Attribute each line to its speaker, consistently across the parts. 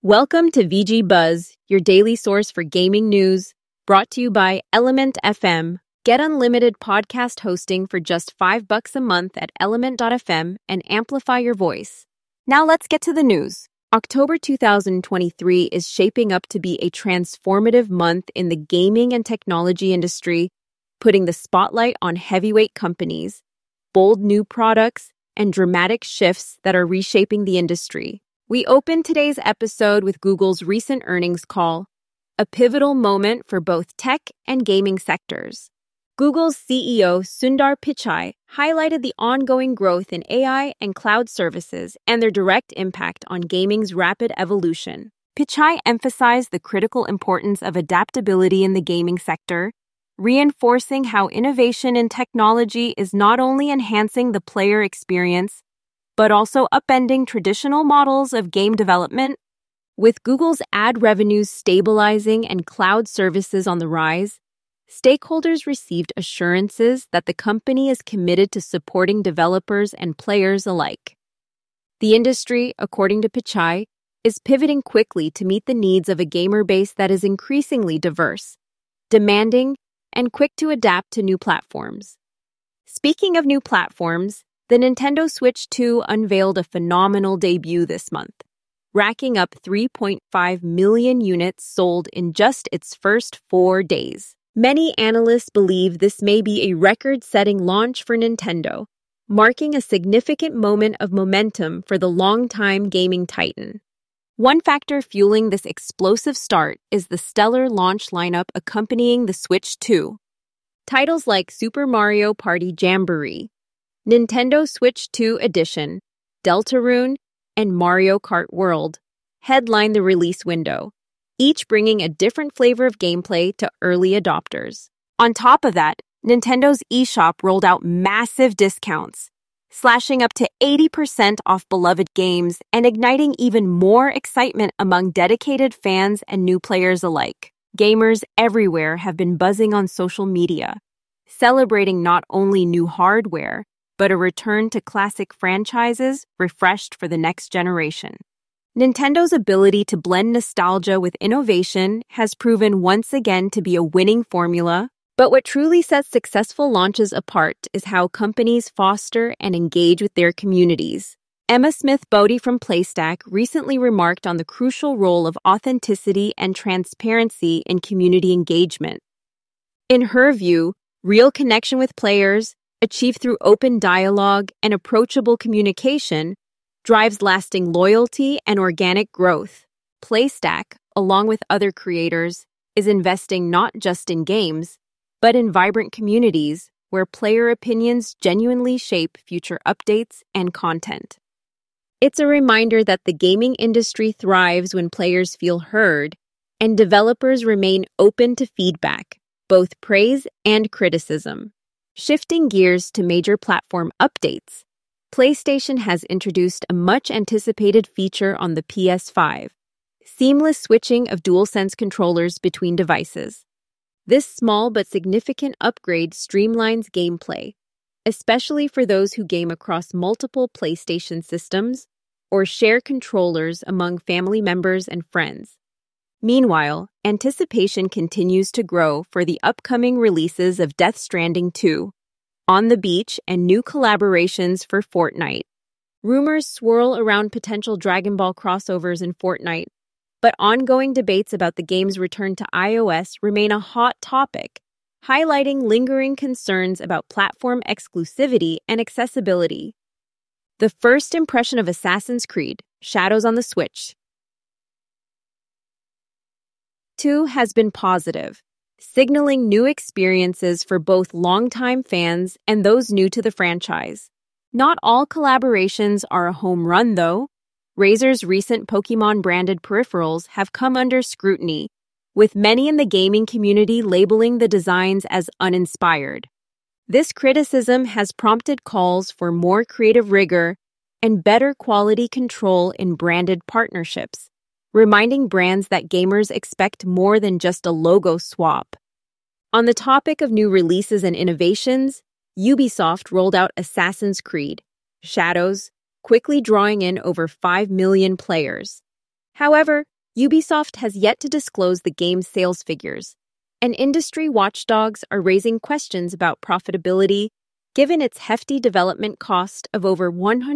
Speaker 1: Welcome to VG Buzz, your daily source for gaming news, brought to you by Element FM. Get unlimited podcast hosting for just $5 a month at element.fm and amplify your voice. Now let's get to the news. October 2023 is shaping up to be a transformative month in the gaming and technology industry, putting the spotlight on heavyweight companies, bold new products, and dramatic shifts that are reshaping the industry. We open today's episode with Google's recent earnings call, a pivotal moment for both tech and gaming sectors. Google's CEO Sundar Pichai highlighted the ongoing growth in AI and cloud services and their direct impact on gaming's rapid evolution. Pichai emphasized the critical importance of adaptability in the gaming sector, reinforcing how innovation in technology is not only enhancing the player experience, but also upending traditional models of game development. With Google's ad revenues stabilizing and cloud services on the rise, stakeholders received assurances that the company is committed to supporting developers and players alike. The industry, according to Pichai, is pivoting quickly to meet the needs of a gamer base that is increasingly diverse, demanding, and quick to adapt to new platforms. Speaking of new platforms, the Nintendo Switch 2 unveiled a phenomenal debut this month, racking up 3.5 million units sold in just its first 4 days. Many analysts believe this may be a record-setting launch for Nintendo, marking a significant moment of momentum for the longtime gaming titan. One factor fueling this explosive start is the stellar launch lineup accompanying the Switch 2. Titles like Super Mario Party Jamboree, Nintendo Switch 2 Edition, Deltarune, and Mario Kart World headline the release window, each bringing a different flavor of gameplay to early adopters. On top of that, Nintendo's eShop rolled out massive discounts, slashing up to 80% off beloved games and igniting even more excitement among dedicated fans and new players alike. Gamers everywhere have been buzzing on social media, celebrating not only new hardware, but a return to classic franchises refreshed for the next generation. Nintendo's ability to blend nostalgia with innovation has proven once again to be a winning formula, but what truly sets successful launches apart is how companies foster and engage with their communities. Emma Smith Bodie from Playstack recently remarked on the crucial role of authenticity and transparency in community engagement. In her view, real connection with players, achieved through open dialogue and approachable communication, drives lasting loyalty and organic growth. Playstack, along with other creators, is investing not just in games, but in vibrant communities where player opinions genuinely shape future updates and content. It's a reminder that the gaming industry thrives when players feel heard and developers remain open to feedback, both praise and criticism. Shifting gears to major platform updates, PlayStation has introduced a much-anticipated feature on the PS5, seamless switching of DualSense controllers between devices. This small but significant upgrade streamlines gameplay, especially for those who game across multiple PlayStation systems or share controllers among family members and friends. Meanwhile, anticipation continues to grow for the upcoming releases of Death Stranding 2, On the Beach, and new collaborations for Fortnite. Rumors swirl around potential Dragon Ball crossovers in Fortnite, but ongoing debates about the game's return to iOS remain a hot topic, highlighting lingering concerns about platform exclusivity and accessibility. The first impression of Assassin's Creed, Shadows on the Switch 2 has been positive, signaling new experiences for both longtime fans and those new to the franchise. Not all collaborations are a home run, though. Razer's recent Pokémon-branded peripherals have come under scrutiny, with many in the gaming community labeling the designs as uninspired. This criticism has prompted calls for more creative rigor and better quality control in branded partnerships, reminding brands that gamers expect more than just a logo swap. On the topic of new releases and innovations, Ubisoft rolled out Assassin's Creed, Shadows, quickly drawing in over 5 million players. However, Ubisoft has yet to disclose the game's sales figures, and industry watchdogs are raising questions about profitability given its hefty development cost of over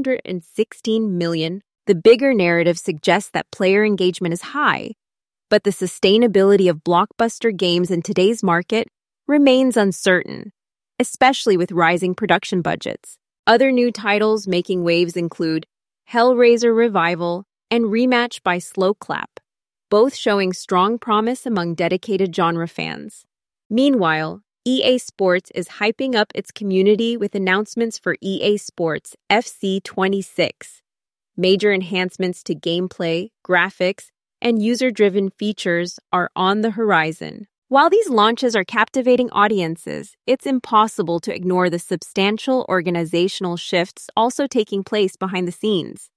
Speaker 1: $116 million. The bigger narrative suggests that player engagement is high, but the sustainability of blockbuster games in today's market remains uncertain, especially with rising production budgets. Other new titles making waves include Hellraiser Revival and Rematch by Slow Clap, both showing strong promise among dedicated genre fans. Meanwhile, EA Sports is hyping up its community with announcements for EA Sports FC 26. Major enhancements to gameplay, graphics, and user-driven features are on the horizon. While these launches are captivating audiences, it's impossible to ignore the substantial organizational shifts also taking place behind the scenes.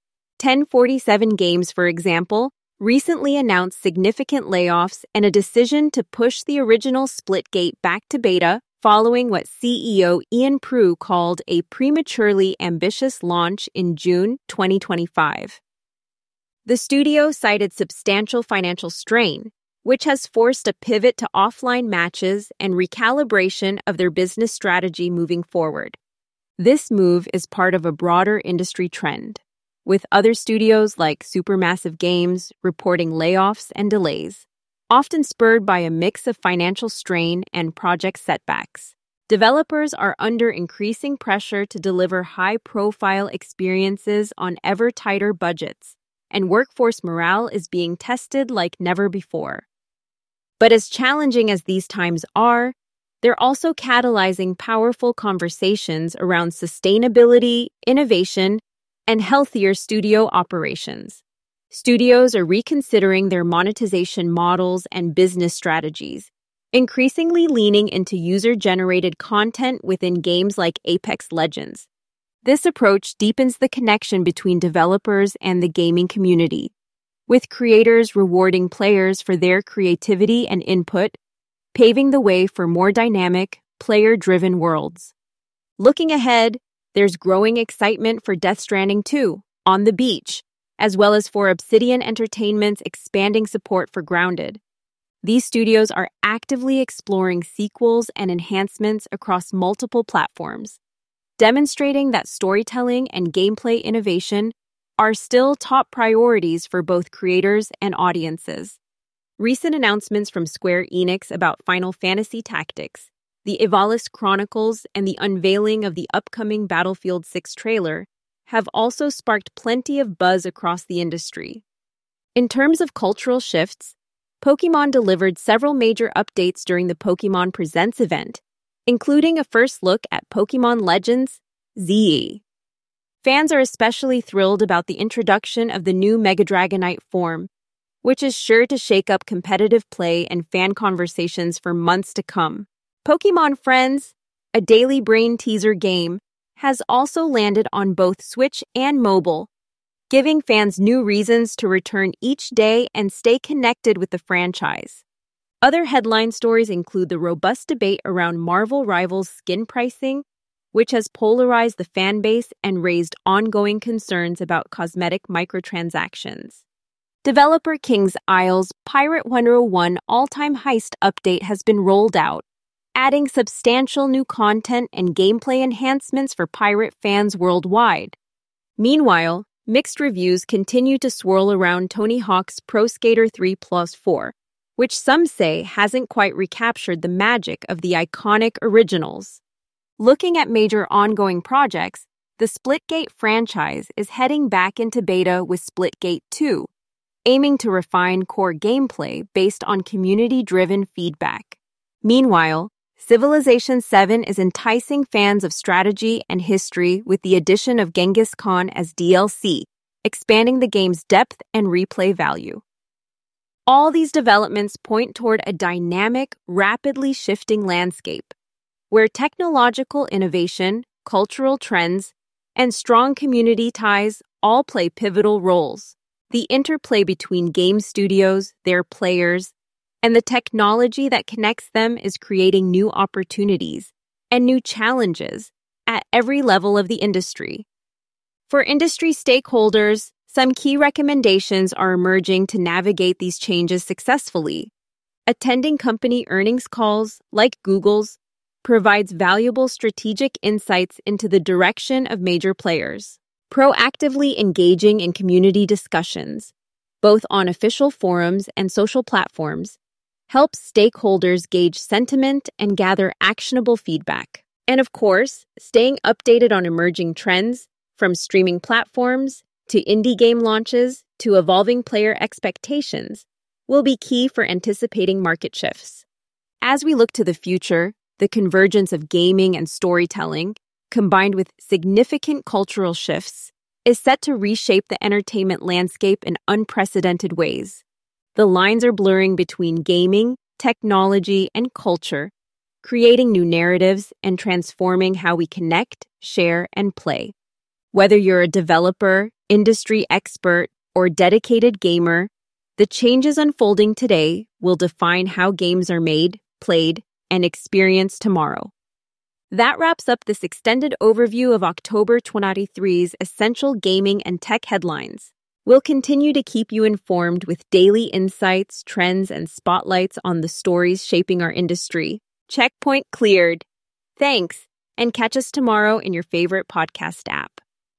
Speaker 1: 1047 Games, for example, recently announced significant layoffs and a decision to push the original Splitgate back to beta following what CEO Ian Prew called a prematurely ambitious launch in June 2025. The studio cited substantial financial strain, which has forced a pivot to offline matches and recalibration of their business strategy moving forward. This move is part of a broader industry trend, with other studios like Supermassive Games reporting layoffs and delays, often spurred by a mix of financial strain and project setbacks. Developers are under increasing pressure to deliver high-profile experiences on ever tighter budgets, and workforce morale is being tested like never before. But as challenging as these times are, they're also catalyzing powerful conversations around sustainability, innovation, and healthier studio operations. Studios are reconsidering their monetization models and business strategies, increasingly leaning into user-generated content within games like Apex Legends. This approach deepens the connection between developers and the gaming community, with creators rewarding players for their creativity and input, paving the way for more dynamic, player-driven worlds. Looking ahead, there's growing excitement for Death Stranding 2, On the Beach, as well as for Obsidian Entertainment's expanding support for Grounded. These studios are actively exploring sequels and enhancements across multiple platforms, demonstrating that storytelling and gameplay innovation are still top priorities for both creators and audiences. Recent announcements from Square Enix about Final Fantasy Tactics, the Ivalice Chronicles, and the unveiling of the upcoming Battlefield 6 trailer have also sparked plenty of buzz across the industry. In terms of cultural shifts, Pokémon delivered several major updates during the Pokémon Presents event, including a first look at Pokémon Legends ZE. Fans are especially thrilled about the introduction of the new Mega Dragonite form, which is sure to shake up competitive play and fan conversations for months to come. Pokémon Friends, a daily brain teaser game, has also landed on both Switch and mobile, giving fans new reasons to return each day and stay connected with the franchise. Other headline stories include the robust debate around Marvel Rivals skin pricing, which has polarized the fan base and raised ongoing concerns about cosmetic microtransactions. Developer King's Isle's Pirate 101 All-Time Heist update has been rolled out, adding substantial new content and gameplay enhancements for pirate fans worldwide. Meanwhile, mixed reviews continue to swirl around Tony Hawk's Pro Skater 3 Plus 4, which some say hasn't quite recaptured the magic of the iconic originals. Looking at major ongoing projects, the Splitgate franchise is heading back into beta with Splitgate 2, aiming to refine core gameplay based on community-driven feedback. Meanwhile, Civilization 7 is enticing fans of strategy and history with the addition of Genghis Khan as DLC, expanding the game's depth and replay value. All these developments point toward a dynamic, rapidly shifting landscape, where technological innovation, cultural trends, and strong community ties all play pivotal roles. The interplay between game studios, their players, and the technology that connects them is creating new opportunities and new challenges at every level of the industry. For industry stakeholders, Some key recommendations are emerging to navigate these changes successfully. Attending company earnings calls, like Google's, provides valuable strategic insights into the direction of major players. Proactively engaging in community discussions, both on official forums and social platforms, helps stakeholders gauge sentiment and gather actionable feedback. And of course, staying updated on emerging trends, from streaming platforms to indie game launches to evolving player expectations, will be key for anticipating market shifts. As we look to the future, the convergence of gaming and storytelling, combined with significant cultural shifts, is set to reshape the entertainment landscape in unprecedented ways. The lines are blurring between gaming, technology, and culture, creating new narratives and transforming how we connect, share, and play. Whether you're a developer, industry expert, or dedicated gamer, the changes unfolding today will define how games are made, played, and experienced tomorrow. That wraps up this extended overview of October 2023's essential gaming and tech headlines. We'll continue to keep you informed with daily insights, trends, and spotlights on the stories shaping our industry. Checkpoint cleared. Thanks, and catch us tomorrow in your favorite podcast app.